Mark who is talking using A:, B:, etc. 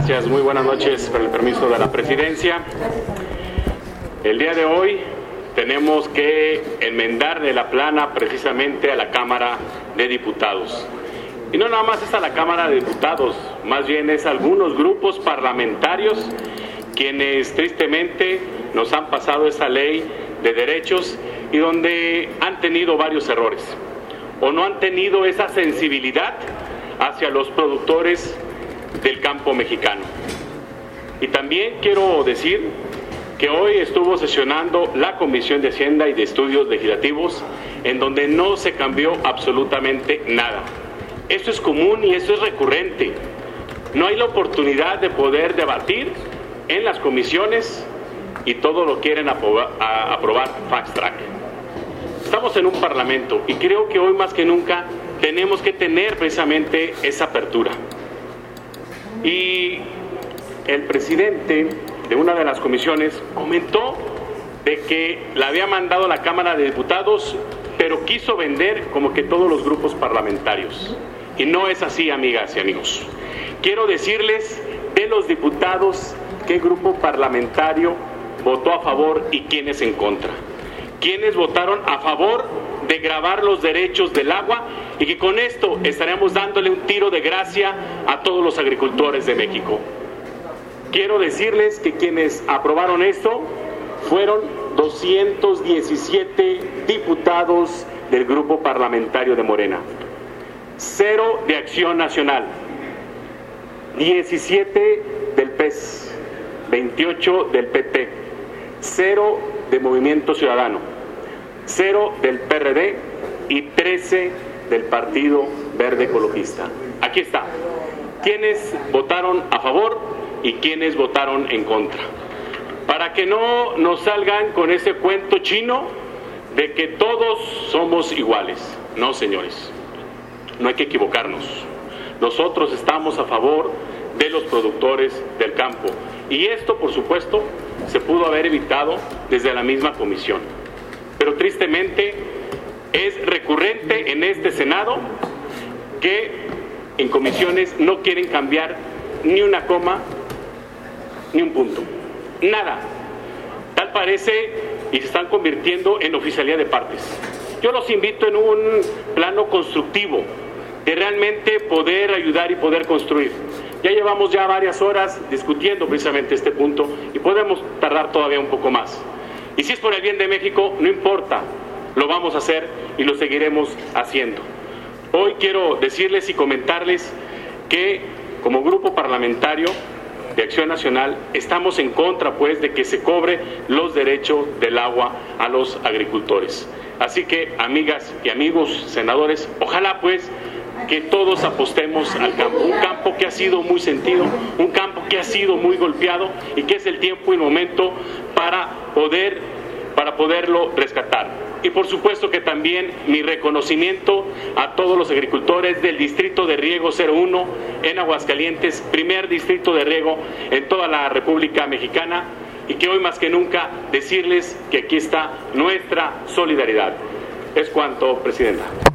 A: Gracias, muy buenas noches, con el permiso de la presidencia. El día de hoy tenemos que enmendarle la plana precisamente a la Cámara de Diputados. Y no nada más es a la Cámara de Diputados, más bien es a algunos grupos parlamentarios quienes tristemente nos han pasado esa ley de derechos y donde han tenido varios errores o no han tenido esa sensibilidad hacia los productores del campo mexicano. Y también quiero decir que hoy estuvo sesionando la Comisión de Hacienda y de Estudios Legislativos, en donde no se cambió absolutamente nada. Esto es común y esto es recurrente. No hay la oportunidad de poder debatir en las comisiones y todo lo quieren aprobar fast track. Estamos en un parlamento y creo que hoy más que nunca tenemos que tener precisamente esa apertura. Y el presidente de una de las comisiones comentó de que la había mandado a la Cámara de Diputados, pero quiso vender como que todos los grupos parlamentarios. Y no es así, amigas y amigos. Quiero decirles de los diputados qué grupo parlamentario votó a favor y quiénes en contra. Quienes votaron a favor de gravar los derechos del agua y que con esto estaremos dándole un tiro de gracia a todos los agricultores de México. Quiero decirles que quienes aprobaron esto fueron 217 diputados del grupo parlamentario de Morena, 0 de Acción Nacional, 17 del PES, 28 del PT, 0 de Movimiento Ciudadano, 0 del PRD y 13 del Partido Verde Ecologista. Aquí está, quienes votaron a favor y quienes votaron en contra. Para que no nos salgan con ese cuento chino de que todos somos iguales. No, señores, no hay que equivocarnos. Nosotros estamos a favor de los productores del campo. Y esto, por supuesto, se pudo haber evitado desde la misma comisión. Pero tristemente es recurrente en este Senado que en comisiones no quieren cambiar ni una coma ni un punto. Nada. Tal parece y se están convirtiendo en oficialía de partes. Yo los invito en un plano constructivo de realmente poder ayudar y poder construir. Ya llevamos varias horas discutiendo precisamente este punto y podemos tardar todavía un poco más. Y si es por el bien de México, no importa, lo vamos a hacer y lo seguiremos haciendo. Hoy quiero decirles y comentarles que como grupo parlamentario de Acción Nacional estamos en contra pues de que se cobre los derechos del agua a los agricultores. Así que, amigas y amigos senadores, ojalá pues que todos apostemos al campo, un campo que ha sido muy sentido, un campo que ha sido muy golpeado y que es el tiempo y el momento para poderlo rescatar. Y por supuesto que también mi reconocimiento a todos los agricultores del Distrito de Riego 01 en Aguascalientes, primer distrito de riego en toda la República Mexicana, y que hoy más que nunca decirles que aquí está nuestra solidaridad. Es cuanto, Presidenta.